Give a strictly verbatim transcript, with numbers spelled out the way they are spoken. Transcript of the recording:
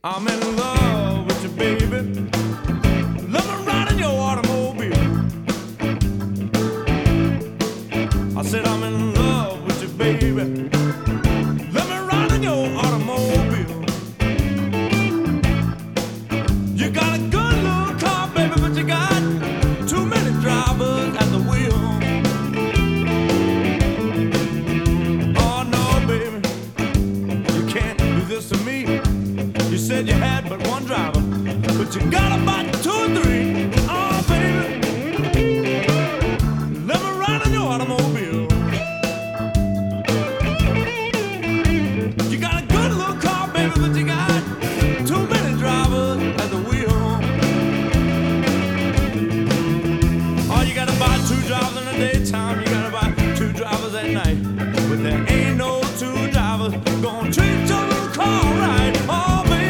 I'm in love with you, baby. Let me ride in your automobile. I said I'm in love with you, baby. Let me ride in your automobile. You got a good little car, baby, but you got too many drivers at the wheel. Oh no, baby, you can't do this to me. You said you had but one driver, but you got about two or three.